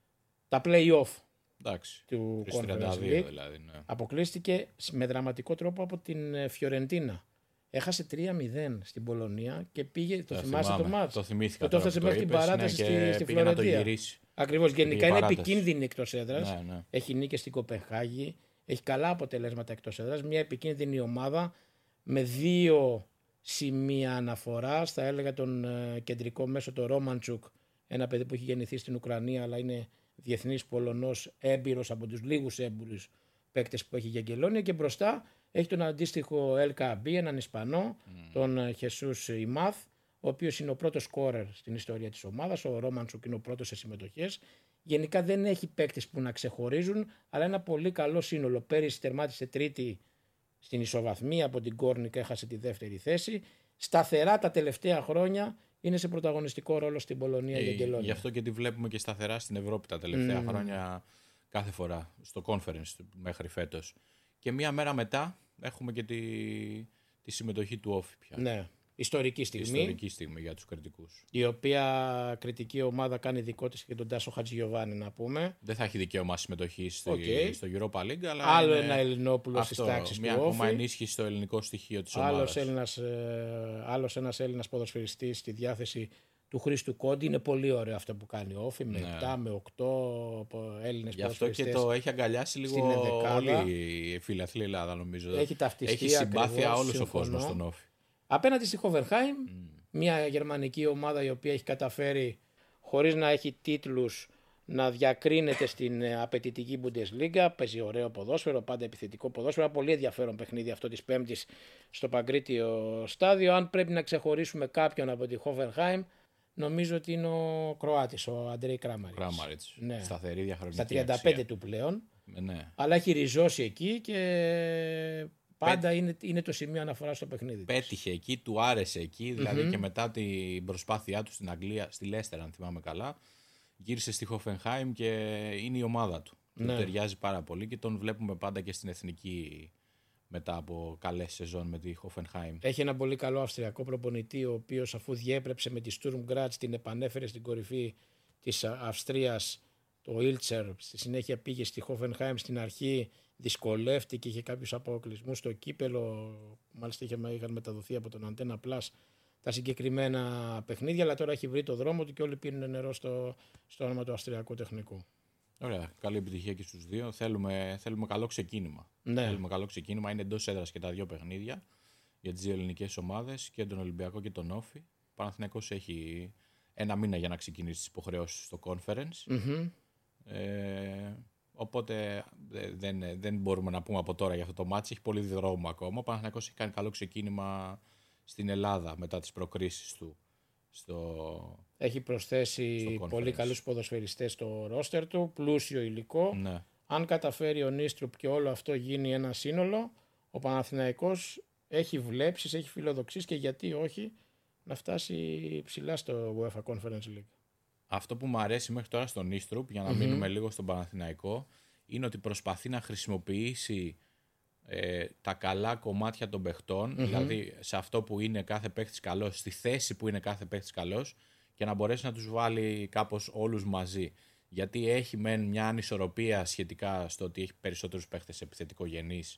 S3: τα play-off
S4: Εντάξει,
S3: του Conference
S4: τριάντα δύο
S3: League.
S4: Δηλαδή, ναι.
S3: Αποκλείστηκε με δραματικό τρόπο από την Φιωρεντίνα. Έχασε τρία μηδέν στην Πολωνία και πήγε, το, το θυμάσαι το μάτς.
S4: Το θυμήθηκα.
S3: Το έφτασε μέχρι την παράταση ναι, στη, στη Φλωρεντία. Ακριβώς. Γενικά είναι επικίνδυνη εκτός έδρας.
S4: Ναι, ναι.
S3: Έχει νίκες στην Κοπενχάγη. Έχει καλά αποτελέσματα εκτός έδρας. Μια επικίνδυνη ομάδα με δύο σημεία αναφοράς. Θα έλεγα τον ε, κεντρικό μέσο, τον Ρόμαντσουκ, ένα παιδί που έχει γεννηθεί στην Ουκρανία, αλλά είναι διεθνής Πολωνός, έμπειρος από τους λίγους έμπειρους παίκτες που έχει η Γιαγγελόνια. Και μπροστά έχει τον αντίστοιχο Ελ Καμπί, έναν Ισπανό, mm. τον Χεσούς Ιμάθ, ο οποίος είναι ο πρώτος σκόρερ στην ιστορία της ομάδας. Ο Ρόμαντσουκ είναι ο πρώτος σε συμμετοχές. Γενικά δεν έχει παίκτες που να ξεχωρίζουν, αλλά ένα πολύ καλό σύνολο. Πέρυσι τερμάτισε τρίτη στην ισοβαθμία, από την Κόρνικ έχασε τη δεύτερη θέση. Σταθερά τα τελευταία χρόνια είναι σε πρωταγωνιστικό ρόλο στην Πολωνία η Γιαγγελόνια.
S4: Γι' αυτό και τη βλέπουμε και σταθερά στην Ευρώπη τα τελευταία mm. χρόνια, κάθε φορά, στο conference μέχρι φέτος. Και μία μέρα μετά έχουμε και τη, τη συμμετοχή του Όφη πια.
S3: Ναι, ιστορική στιγμή.
S4: Ιστορική στιγμή για τους κριτικούς.
S3: Η οποία κριτική ομάδα κάνει δικό της και τον Τάσο Χατζηγιοβάνη, να πούμε.
S4: Δεν θα έχει δικαίωμα συμμετοχή στο, okay. στο Europa League, αλλά
S3: άλλο
S4: είναι
S3: ένα Ελληνόπουλο στις τάξεις του Όφη.
S4: Μια ακόμα ενίσχυση στο ελληνικό στοιχείο της ομάδας.
S3: Άλλος, Έλληνας, ε, άλλος ένας Έλληνας ποδοσφαιριστής στη διάθεση του Χρήστου Κόντι. Είναι πολύ ωραίο αυτό που κάνει ο Όφη, με ναι. επτά με οκτώ Έλληνες
S4: γι' αυτό και το έχει αγκαλιάσει λίγο όλη η φιλαθλή Ελλάδα, νομίζω.
S3: Έχει ταυτιστεί,
S4: έχει συμπάθεια
S3: όλος
S4: ο κόσμος στον Όφη.
S3: Απέναντι στη Χόβενχάιμ, mm. μια γερμανική ομάδα η οποία έχει καταφέρει χωρίς να έχει τίτλους να διακρίνεται στην απαιτητική Bundesliga. Παίζει ωραίο ποδόσφαιρο, πάντα επιθετικό ποδόσφαιρο. Ένα πολύ ενδιαφέρον παιχνίδι αυτό της Πέμπτης στο Παγκρίτιο στάδιο. Αν πρέπει να ξεχωρίσουμε κάποιον από τη Χόβενχάιμ, νομίζω ότι είναι ο Κροάτης, ο Αντρέι Κράμαριτς.
S4: Κράμαριτς,
S3: ναι.
S4: Σταθερή διαχρονική
S3: στα τριάντα πέντε
S4: αξία
S3: του πλέον,
S4: ναι.
S3: αλλά έχει ριζώσει εκεί και πάντα Πέ... είναι, είναι το σημείο αναφορά στο παιχνίδι.
S4: Πέτυχε εκεί, του άρεσε εκεί, δηλαδή mm-hmm. και μετά την προσπάθειά του στην Αγγλία, στη Λέστερ αν θυμάμαι καλά, γύρισε στη Χόφενχάιμ και είναι η ομάδα του. Ναι. Του ταιριάζει πάρα πολύ και τον βλέπουμε πάντα και στην εθνική μετά από καλές σεζόν με τη Χόφενχάιμ.
S3: Έχει ένα πολύ καλό αυστριακό προπονητή, ο οποίος αφού διέπρεψε με τη Sturm Graz, την επανέφερε στην κορυφή της Αυστρίας, το Ήλτσερ. Στη συνέχεια πήγε στη Χόφενχάιμ στην αρχή δυσκολεύτηκε, είχε κάποιους αποκλεισμούς στο κύπελο, μάλιστα είχε, είχαν μεταδοθεί από τον Antenna Plus τα συγκεκριμένα παιχνίδια, αλλά τώρα έχει βρει το δρόμο του και όλοι πίνουν νερό στο, στο όνομα του Αυστριακού Τεχνικού.
S4: Ωραία, καλή επιτυχία και στους δύο. Θέλουμε, θέλουμε καλό ξεκίνημα.
S3: Ναι.
S4: Θέλουμε καλό ξεκίνημα. Είναι εντός έδρας και τα δύο παιχνίδια για τις δύο ελληνικές ομάδες, και τον Ολυμπιακό και τον Όφη. Ο Παναθηναϊκός έχει ένα μήνα για να ξεκινήσει τις υποχρεώσεις στο Conference.
S3: Mm-hmm.
S4: Ε, οπότε δεν, δεν μπορούμε να πούμε από τώρα για αυτό το μάτσι. Έχει πολύ δρόμο ακόμα. Ο Παναθηναϊκός έχει κάνει καλό ξεκίνημα στην Ελλάδα μετά τις προκρίσεις του. Στο...
S3: Έχει προσθέσει πολύ καλούς ποδοσφαιριστές στο ρόστερ του, πλούσιο υλικό.
S4: Ναι.
S3: Αν καταφέρει ο Νίστρουπ και όλο αυτό γίνει ένα σύνολο, ο Παναθηναϊκός έχει βλέψεις, έχει φιλοδοξίες και γιατί όχι να φτάσει ψηλά στο UEFA Conference League.
S4: Αυτό που μου αρέσει μέχρι τώρα στον Νίστρουπ, για να mm-hmm. μείνουμε λίγο στον Παναθηναϊκό, είναι ότι προσπαθεί να χρησιμοποιήσει ε, τα καλά κομμάτια των παιχτών, mm-hmm. δηλαδή σε αυτό που είναι κάθε παίχτης καλός, στη θέση που είναι κάθε παίχτης καλός, και να μπορέσει να τους βάλει κάπως όλους μαζί. Γιατί έχει μεν μια ανισορροπία σχετικά στο ότι έχει περισσότερους παίχτες επιθετικογενείς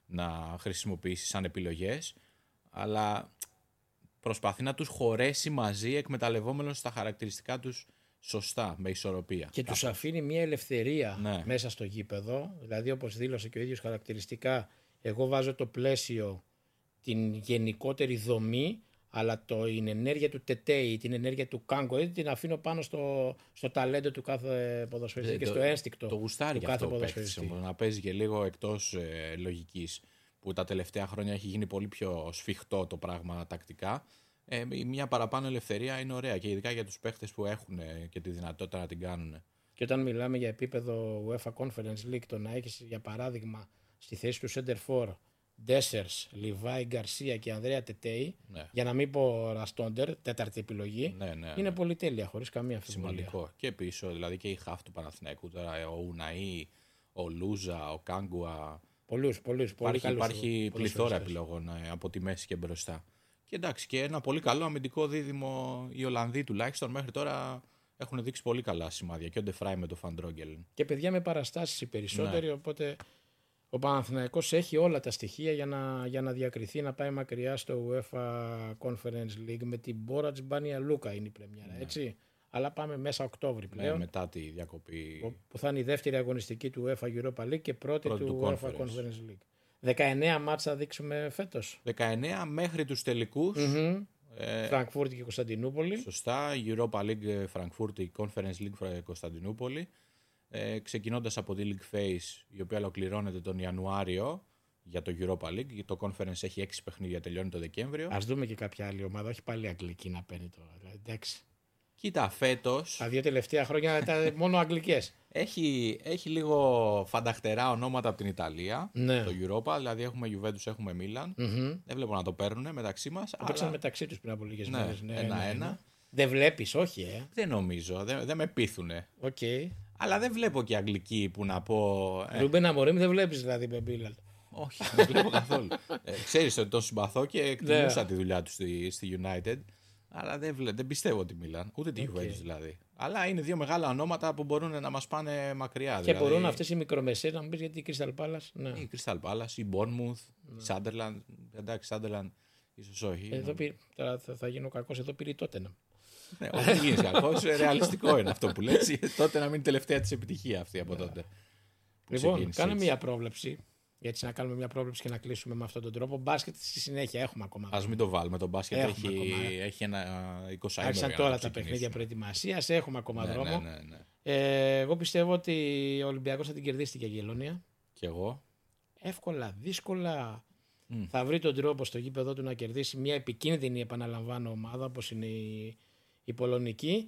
S4: να χρησιμοποιήσει σαν επιλογές, αλλά προσπαθεί να τους χωρέσει μαζί εκμεταλλευόμενος τα χαρακτηριστικά τους σωστά, με ισορροπία.
S3: Και τους αφήνει μια ελευθερία
S4: ναι.
S3: μέσα στο γήπεδο, δηλαδή όπως δήλωσε και ο ίδιος χαρακτηριστικά, εγώ βάζω το πλαίσιο, την γενικότερη δομή, αλλά το, την ενέργεια του Τετέι, την ενέργεια του Κάγκο, την αφήνω πάνω στο, στο ταλέντο του κάθε ποδοσφαιριστή και στο ένστικτο
S4: το γουστάρι
S3: του κάθε ποδοσφαιριστή.
S4: Να παίζει και λίγο εκτός ε, λογικής, που τα τελευταία χρόνια έχει γίνει πολύ πιο σφιχτό το πράγμα τακτικά. Ε, μια παραπάνω ελευθερία είναι ωραία, και ειδικά για τους παίχτες που έχουν και τη δυνατότητα να την κάνουν.
S3: Και όταν μιλάμε για επίπεδο UEFA Conference League, το να έχεις για παράδειγμα στη θέση του Center For Ντέσσερς, Λιβάη Γκαρσία και Ανδρέα Τετέι, ναι. για να μην πω Ραστόντερ, τέταρτη επιλογή, ναι, ναι, ναι. είναι πολύ τέλεια, χωρίς καμία αμφιβολία.
S4: Σημαντικό. Και πίσω, δηλαδή και η χαφ του Παναθηναϊκού, τώρα ο Ουναή, ο Λούζα, ο Κάγκουα.
S3: Πολλούς, πολλούς, πολύ
S4: υπάρχει υπάρχει πληθώρα επιλογών από τη μέση και μπροστά. Και εντάξει, και ένα πολύ καλό αμυντικό δίδυμο, οι Ολλανδοί τουλάχιστον μέχρι τώρα έχουν δείξει πολύ καλά σημάδια. Και ο Ντεφράι με το Φαντρόγκελ.
S3: Και παιδιά με παραστάσεις οι περισσότεροι, ναι. οπότε ο Παναθηναϊκός έχει όλα τα στοιχεία για να, για να διακριθεί, να πάει μακριά στο UEFA Conference League. Με την Μπόρατς Μπάνια Λούκα είναι η πρεμιέρα, ναι. έτσι. Αλλά πάμε μέσα Οκτώβρη πλέον.
S4: Ναι, μετά τη διακοπή.
S3: Που θα είναι η δεύτερη αγωνιστική του UEFA Europa League και πρώτη, πρώτη του, του UEFA Conference League. δεκαεννέα μάτς θα δείξουμε φέτος.
S4: δεκαεννέα μέχρι τους τελικούς.
S3: Mm-hmm. Ε, Φραγκφούρτη και Κωνσταντινούπολη.
S4: Σωστά, Europa League Φραγκφούρτη, Conference League Κωνσταντινούπολη. Ε, ξεκινώντας από τη League Phase, η οποία ολοκληρώνεται τον Ιανουάριο για το Europa League. Το Conference έχει έξι παιχνίδια, τελειώνει το Δεκέμβριο.
S3: Ας δούμε και κάποια άλλη ομάδα, όχι πάλι αγγλική να παίρνει τώρα. Δηλαδή, εντάξει.
S4: Κοίτα, φέτος.
S3: Τα δύο τελευταία χρόνια ήταν μόνο αγγλικές.
S4: Έχει, έχει λίγο φανταχτερά ονόματα από την Ιταλία,
S3: ναι.
S4: το Europa, δηλαδή έχουμε Juventus, έχουμε Milan.
S3: Mm-hmm.
S4: Δεν βλέπω να το παίρνουν μεταξύ μας.
S3: Το παίξαν αλλά... μεταξύ τους πριν από λίγες
S4: ναι,
S3: μέρες. Ναι,
S4: ένα-ένα.
S3: Ναι, ναι. Δεν βλέπεις, όχι, ε.
S4: Δεν νομίζω, δεν, δεν με πείθουνε.
S3: Okay.
S4: Αλλά δεν βλέπω και αγγλική που να πω.
S3: Ε... Ρούμπεν Αμορίμ δεν βλέπεις δηλαδή με Μπίλαν.
S4: Όχι, δεν βλέπω καθόλου. ε, ξέρεις ότι τον συμπαθώ και εκτιμούσα τη δουλειά του στη, στη United. Αλλά δεν, βλέ, δεν πιστεύω ότι Μίλαν, ούτε τη Juventus okay. δηλαδή. Αλλά είναι δύο μεγάλα ονόματα που μπορούν να μας πάνε μακριά.
S3: Και
S4: δηλαδή...
S3: μπορούν αυτές οι μικρομεσαίες να μου πεις γιατί η Crystal Palace. Ναι.
S4: Η Crystal Palace, η Bournemouth, ναι. η Sunderland. Εντάξει, Sunderland ίσως όχι.
S3: Εδώ ναι. πήρε, τώρα θα, θα γίνω κακός, εδώ πήρε τότε να.
S4: Ναι, όχι γίνεις κακός, ρεαλιστικό είναι αυτό που λες. Τότε να μείνει τελευταία της επιτυχία αυτή από τότε.
S3: Λοιπόν, κάνε μια πρόβλεψη. Έτσι να κάνουμε μια πρόβλεψη και να κλείσουμε με αυτόν τον τρόπο. Μπάσκετ στη συνέχεια έχουμε ακόμα.
S4: Ας μην το βάλουμε. Το μπάσκετ έχει, έχει ένα είκοσι ημέρα.
S3: Άρχισαν τώρα τα παιχνίδια προετοιμασίας. Έχουμε ακόμα
S4: ναι,
S3: δρόμο.
S4: Ναι, ναι, ναι.
S3: Ε, εγώ πιστεύω ότι ο Ολυμπιακός θα την κερδίσει την Αγγελόνια.
S4: Κι εγώ.
S3: Εύκολα, δύσκολα.
S4: Mm.
S3: Θα βρει τον τρόπο στο γήπεδο του να κερδίσει μια επικίνδυνη, επαναλαμβάνω, ομάδα όπως είναι η, η Πολωνική.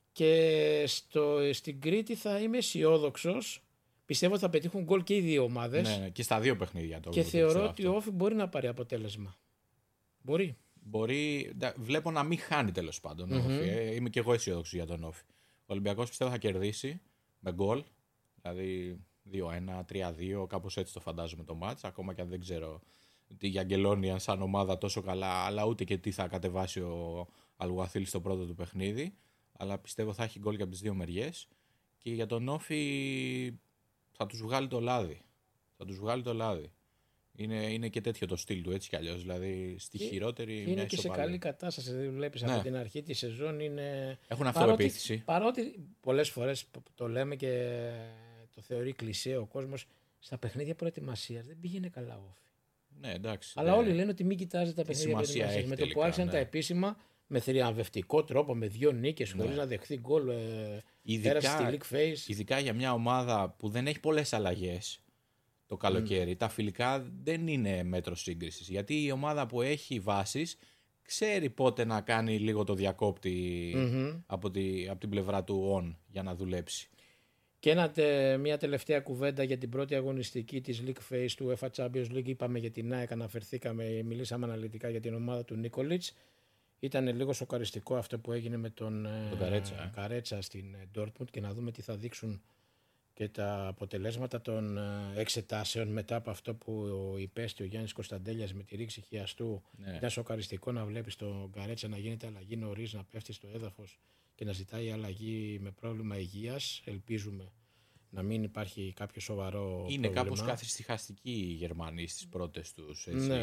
S3: Και στο, στην Κρήτη θα είμαι αισιόδοξος. Πιστεύω ότι θα πετύχουν γκολ και οι δύο ομάδες.
S4: Ναι, ναι, και στα δύο παιχνίδια. Το
S3: και θεωρώ ότι ο Όφη μπορεί να πάρει αποτέλεσμα. Μπορεί.
S4: Μπορεί. Βλέπω να μην χάνει τέλος πάντων. Mm-hmm. Όφη, ε. Είμαι και εγώ αισιόδοξος για τον Όφη. Ο Ολυμπιακός πιστεύω θα κερδίσει με γκολ. Δηλαδή δύο ένα, τρία δύο, κάπως έτσι το φαντάζομαι το μάτς. Ακόμα και αν δεν ξέρω τι για Αγγελόνια σαν ομάδα τόσο καλά, αλλά ούτε και τι θα κατεβάσει ο Αλγουαθίλ στο πρώτο του παιχνίδι. Αλλά πιστεύω θα έχει γκολ και από τις δύο μεριές. Και για τον Όφη. Θα τους βγάλει το λάδι. Θα τους βγάλει το λάδι. Είναι, είναι και τέτοιο το στυλ του έτσι κι αλλιώς. Δηλαδή στη
S3: και,
S4: χειρότερη.
S3: Και είναι και σε καλή κατάσταση. Δηλαδή, βλέπεις ναι. από την αρχή τη σεζόν είναι.
S4: Έχουν αυτοπεποίθηση.
S3: Παρότι, παρότι πολλές φορές το λέμε και το θεωρεί κλισέ ο κόσμος, στα παιχνίδια προετοιμασίας δεν πήγαινε καλά ο Όφη.
S4: Ναι, εντάξει.
S3: Αλλά
S4: ναι.
S3: όλοι λένε ότι μην κοιτάζει τα παιχνίδια προετοιμασίας. Με το που άρχισαν ναι. τα επίσημα, με θριαμβευτικό τρόπο, με δύο νίκες, ναι. χωρίς να δεχθεί γκολ. Ειδικά, στη League Phase.
S4: Ειδικά για μια ομάδα που δεν έχει πολλές αλλαγές το καλοκαίρι. Mm. Τα φιλικά δεν είναι μέτρο σύγκρισης. Γιατί η ομάδα που έχει βάσεις ξέρει πότε να κάνει λίγο το διακόπτη mm-hmm. από, τη, από την πλευρά του on για να δουλέψει.
S3: Και ένα, τε, μια τελευταία κουβέντα για την πρώτη αγωνιστική της League Phase του UEFA Champions League. Είπαμε για την ΑΕΚ, αναφερθήκαμε, μιλήσαμε αναλυτικά για την ομάδα του Νίκολιτς. Ήταν λίγο σοκαριστικό αυτό που έγινε με τον, τον Καρέτσα, ε. Καρέτσα στην Dortmund και να δούμε τι θα δείξουν και τα αποτελέσματα των εξετάσεων μετά από αυτό που υπέστη ο Γιάννης Κωνσταντέλιας με τη ρήξη χιαστού. Ναι. Ήταν σοκαριστικό να βλέπεις τον Καρέτσα να γίνεται αλλαγή νωρίς, να πέφτει στο έδαφος και να ζητάει αλλαγή με πρόβλημα υγείας. Ελπίζουμε να μην υπάρχει κάποιο σοβαρό
S4: Είναι
S3: πρόβλημα.
S4: κάπως καθιστιχαστικοί οι Γερμανοί στις πρώτες τους, έτσι, ναι.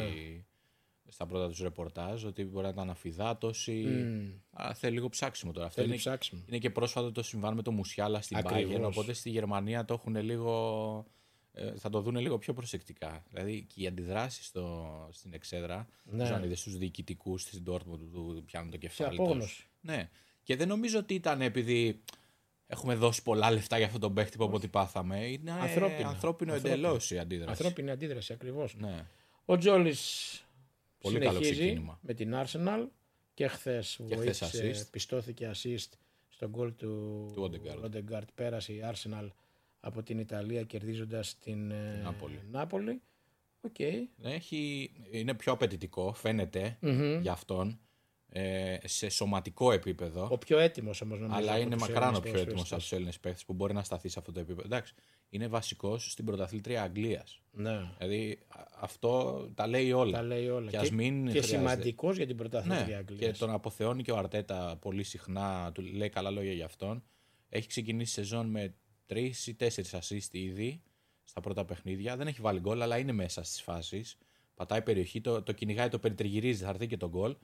S4: στα πρώτα τους ρεπορτάζ, ότι μπορεί να ήταν αφυδάτωση. Mm. Α, θέλει λίγο ψάξιμο τώρα. Αυτό είναι, ψάξιμο. Είναι και πρόσφατο το συμβάν με το Μουσιάλα στην Bayern, οπότε στη Γερμανία το έχουν λίγο, ε, θα το δουν λίγο πιο προσεκτικά. Δηλαδή και οι αντιδράσεις στο, στην εξέδρα, ναι. τους ανίδες στους διοικητικούς στην Dortmund του πιάνουν το κεφάλι τους. Ναι. Και δεν νομίζω ότι ήταν επειδή έχουμε δώσει πολλά λεφτά για αυτόν τον παίχτη που από πάθαμε. Είναι ανθρώπινο, ανθρώπινο εντελώς η αντίδραση.
S3: Ανθρώπινη αντίδραση ακριβώς.
S4: Ναι.
S3: Ο Τζόλης
S4: πολύ
S3: συνεχίζει με την Arsenal και χθες βοήθησε, πιστώθηκε assist στον γκολ του,
S4: του
S3: Odegaard. Πέρασε η Arsenal από την Ιταλία κερδίζοντας την Νάπολη. Νάπολη. Okay.
S4: Έχει, είναι πιο απαιτητικό, φαίνεται mm-hmm. για αυτόν. Ε, σε σωματικό επίπεδο.
S3: Ο πιο έτοιμος όμως νομίζω.
S4: Αλλά είναι μακράν ο πιο έτοιμος από τους Έλληνες παίχτες που μπορεί να σταθεί σε αυτό το επίπεδο. Εντάξει, είναι βασικός στην πρωταθλήτρια Αγγλίας.
S3: Ναι.
S4: Δηλαδή αυτό τα λέει όλα.
S3: Τα λέει όλα.
S4: Και,
S3: και,
S4: μην
S3: και σημαντικός για την πρωταθλήτρια
S4: ναι,
S3: Αγγλίας.
S4: Και τον αποθεώνει και ο Αρτέτα πολύ συχνά, του λέει καλά λόγια για αυτόν. Έχει ξεκινήσει σεζόν με τρεις ή τέσσερις assist ήδη στα πρώτα παιχνίδια. Δεν έχει βάλει γκολ, αλλά είναι μέσα στις φάσεις. Πατάει περιοχή, το, το κυνηγάει, το περιτριγυρίζει, θα έρθει και τον γκολ.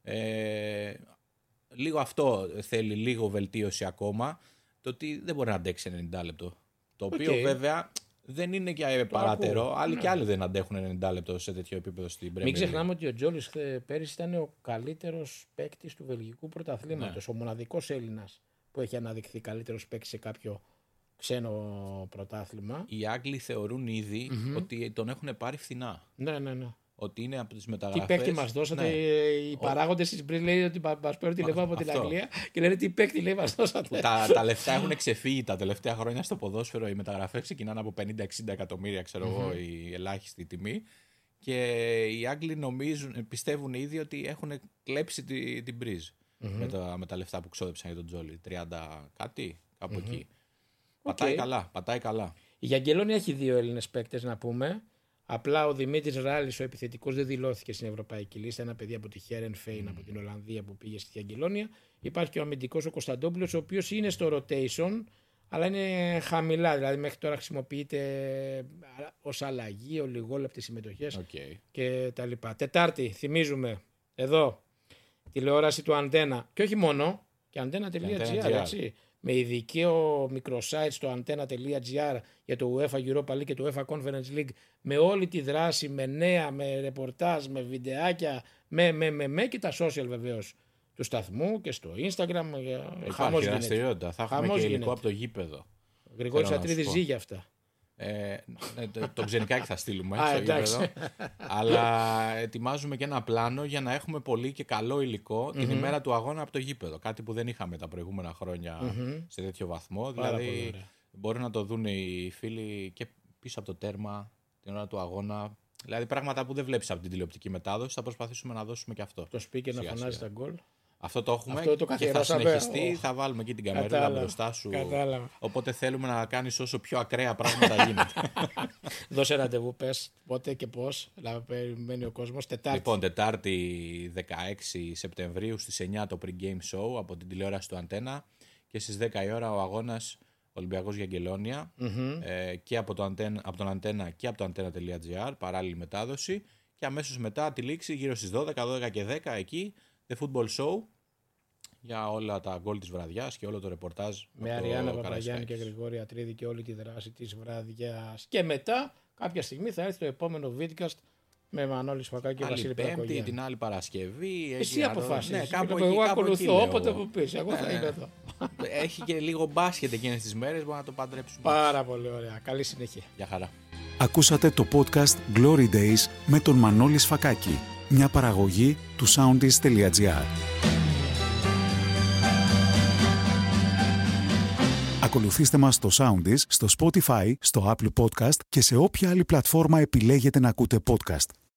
S4: Ε, λίγο αυτό θέλει λίγο βελτίωση ακόμα, το ότι δεν μπορεί να αντέξει ενενήντα λεπτό, το οποίο okay. βέβαια δεν είναι και παράτερο, άλλοι ναι. και άλλοι δεν αντέχουν ενενήντα λεπτό σε τέτοιο επίπεδο στην Premier League.
S3: Μην ξεχνάμε ότι ο Τζόλης πέρυσι ήταν ο καλύτερος παίκτης του βελγικού πρωταθλήματος, ναι. ο μοναδικός Έλληνας που έχει αναδειχθεί καλύτερος παίκτης σε κάποιο ξένο πρωτάθλημα.
S4: Οι Άγγλοι θεωρούν ήδη mm-hmm. ότι τον έχουν πάρει φθηνά.
S3: Ναι, ναι, ναι.
S4: Ότι είναι από τις μεταγραφές.
S3: Τι παίκτη μας δώσατε, ναι. οι παράγοντες της Μπρι λέει ότι μας παίρνουν τηλέφωνο από την Αγγλία και λένε τι παίκτη λέει μας δώσατε.
S4: Τα, τα λεφτά έχουν ξεφύγει τα τελευταία χρόνια στο ποδόσφαιρο. Οι μεταγραφές ξεκινάνε από πενήντα εξήντα εκατομμύρια, ξέρω mm-hmm. εγώ, η ελάχιστη τιμή. Και οι Άγγλοι νομίζουν, πιστεύουν ήδη ότι έχουν κλέψει τη, την Μπρι mm-hmm. με, τα, με τα λεφτά που ξόδεψαν για τον Τζόλι. τριάντα κάτι, κάπου mm-hmm. εκεί. Okay. Πατάει καλά, πατάει καλά.
S3: Η Αγγελόνη έχει δύο Έλληνες παίκτες να πούμε. Απλά ο Δημήτρης Ράλης, ο επιθετικός, δεν δηλώθηκε στην ευρωπαϊκή λίστα. Ένα παιδί από τη Χέρεν Φέιν, mm. από την Ολλανδία που πήγε στη Αγγελόνια. Υπάρχει και ο αμυντικός ο Κωνσταντόπουλος, ο οποίος είναι στο rotation, αλλά είναι χαμηλά. Δηλαδή μέχρι τώρα χρησιμοποιείται ως αλλαγή, ολιγόλεπτες συμμετοχές
S4: okay.
S3: και τα λοιπά. Τετάρτη, θυμίζουμε, εδώ, τηλεόραση του Αντένα. Και όχι μόνο, και αντένα.gr, έτσι. Με ειδικό μικροσite στο antenna.gr για το UEFA Europa League και το UEFA Conference League, με όλη τη δράση, με νέα, με ρεπορτάζ, με βιντεάκια, με, με, με, με και τα social βεβαίως του σταθμού και στο Instagram.
S4: Υπάρχει δραστηριότητα, θα έχουμε και υλικό από το γήπεδο.
S3: Γρηγόρης Ατρίδης ζει για αυτά.
S4: Ε, το, το ξενικάκι θα στείλουμε στο γήπεδο. Αλλά ετοιμάζουμε και ένα πλάνο για να έχουμε πολύ και καλό υλικό την mm-hmm. ημέρα του αγώνα από το γήπεδο. Κάτι που δεν είχαμε τα προηγούμενα χρόνια mm-hmm. σε τέτοιο βαθμό.
S3: Πάρα
S4: δηλαδή μπορεί να το δουν οι φίλοι και πίσω από το τέρμα την ώρα του αγώνα. Δηλαδή πράγματα που δεν βλέπεις από την τηλεοπτική μετάδοση. Θα προσπαθήσουμε να δώσουμε και αυτό.
S3: Το speaker να φωνάζει τα γκολ.
S4: Αυτό το έχουμε
S3: Αυτό το
S4: και θα συνεχιστεί.
S3: Oh.
S4: Θα βάλουμε εκεί την καμερούλα μπροστά σου.
S3: Κατάλαβα.
S4: Οπότε θέλουμε να κάνεις όσο πιο ακραία πράγματα γίνεται.
S3: Δώσε ραντεβού, πες πότε και πώς. Να περιμένει ο κόσμος. Τετάρτη.
S4: Λοιπόν, Τετάρτη δεκαέξι Σεπτεμβρίου στις εννιά το pre-game show από την τηλεόραση του Αντένα και στις δέκα η ώρα ο αγώνας Ολυμπιακός Γιαγγελόνια,
S3: Mm-hmm.
S4: ε, και από, το αντένα, από τον Αντένα και από το αντένα.gr, παράλληλη μετάδοση. Και αμέσως μετά τη λήξη, γύρω στις δώδεκα, δώδεκα και δέκα, εκεί, The Football Show, για όλα τα γκολ της βραδιάς και όλο το ρεπορτάζ.
S3: Με Αριάννα Παπαγιάννη και Γρηγόρη Ατρίδη και όλη τη δράση της βραδιάς. Και μετά, κάποια στιγμή, θα έρθει το επόμενο vidcast με Μανώλη Σφακάκη και Βασίλη Πλακογιάννη.
S4: Πέμπτη, την άλλη Παρασκευή.
S3: Εσύ αποφάσισες.
S4: Ναι, κάπου
S3: εγώ
S4: εκεί,
S3: ακολουθώ όποτε που πεις. Εγώ θα είμαι εδώ.
S4: Έχει και λίγο μπάσκετ εκείνες τις μέρες, μπορούμε να το παντρέψουμε.
S3: Πάρα πολύ ωραία. Καλή συνέχεια.
S4: Γεια χαρά.
S2: Ακούσατε το podcast Glory Days με τον Μανώλη Σφακάκη, μια παραγωγή του soundis.gr. Ακολουθήστε μας στο Soundis, στο Spotify, στο Apple Podcast και σε όποια άλλη πλατφόρμα επιλέγετε να ακούτε podcast.